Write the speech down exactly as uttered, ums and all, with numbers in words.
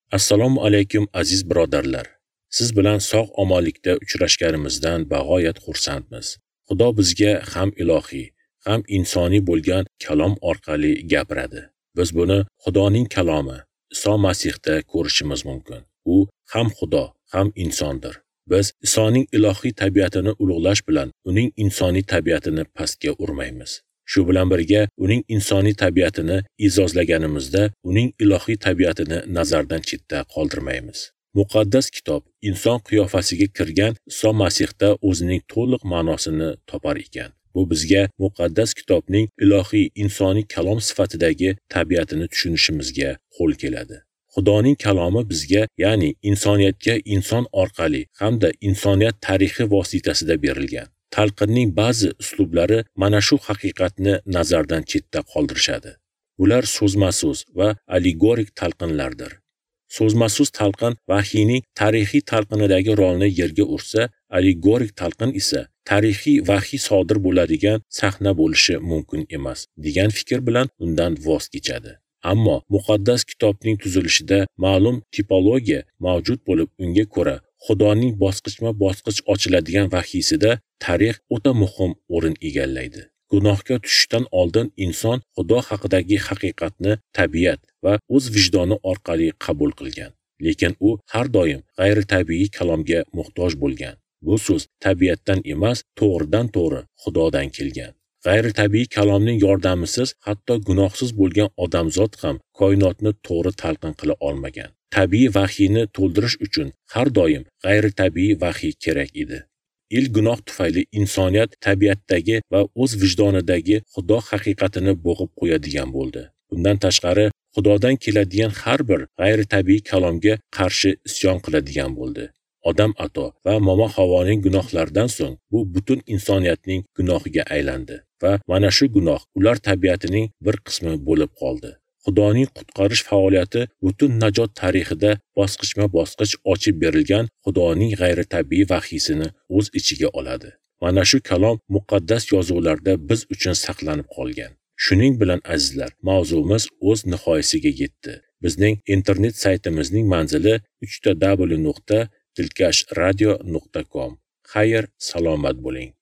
Assalomu alaykum aziz birodarlar. Siz bilan sog'-omonlikda uchrashganimizdan bag'oyat xursandmiz. Xudo bizga ham ilohiy, ham insoniy bo'lgan kalom orqali gapiradi. Biz buni Xudoning kalomi, Iso Masihda ko'rishimiz mumkin. U ham Xudo, ham insondir. Biz Isoning ilohiy tabiatini ulug'lash bilan uning insoniy tabiatini pastga urmaymiz. Shu bilan birga uning insoniy tabiatini e'zozlaganimizda uning ilohiy tabiatini nazardan chetda qoldirmaymiz. Muqaddas kitob inson qiyofasiga kirgan Iso Masihda o'zining to'liq ma'nosini topar ekan. Bu bizga muqaddas kitobning ilohiy insoniy kalom sifatidagi tabiatini tushunishimizga qo'l keladi. Xudoning kalomi bizga, ya'ni insoniyatga inson orqali hamda insoniyat tarixi vositasida berilgan. Talqinning ba'zi uslublari mana shu haqiqatni nazardan chetda qoldirishadi. Bular so'zma-so'z va allegorik talqinlardir. So'zma-so'z talqin vahiyning tarixiy talqinidagi rolni yerga ursa, allegorik talqin esa tarixiy vahiy sodir bo'ladigan sahna bo'lishi mumkin emas degan fikr bilan undan voz kechadi. Ammo muqaddas kitobning tuzilishida ma'lum tipologiya mavjud bo'lib, unga ko'ra Xudoning bosqichma-bosqich ochiladigan vahiysida tarix o'ta muhim o'rin egallaydi. Gunohga tushishdan oldin inson Xudo haqidagi haqiqatni tabiat va o'z vijdoni orqali qabul qilgan. Lekin u har doim g'ayritabiiy kalomga muhtoj bo'lgan. Bu so'z tabiatdan emas, to'g'ridan-to'g'ri Xudodan kelgan. G'ayritabiiy kalomning yordamisiz hatto gunohsiz bo'lgan odamzod ham koinotni to'g'ri talqin qila olmagan. Tabiiy vahiyni to'ldirish uchun har doim g'ayritabiiy vahiy kerak edi. Ilk gunoh tufayli insoniyat tabiatdagi va o'z vijdonidagi Xudo haqiqatini bo'g'ib qo'yadigan bo'ldi. Bundan tashqari, Xudodan keladigan har bir g'ayritabiiy kalomga qarshi isyon qiladigan bo'ldi. Odam ato va momo Havoning gunohlaridan so'ng bu butun insoniyatning gunohiga aylandi va mana shu gunoh ular tabiatining bir qismi bo'lib qoldi. Xudoning qutqarish faoliyati butun najot tarixida bosqichma-bosqich ochib berilgan Xudoning g'ayritabiiy vahiysini o'z ichiga oladi. Mana shu kalom muqaddas yozuvlarda biz uchun saqlanib qolgan. Shuning bilan azizlar, mavzuimiz o'z nihoyasiga yetdi. Bizning internet saytimizning manzili uch w nuqta dilkash radio nuqta com. Xayr, salomat bo'ling.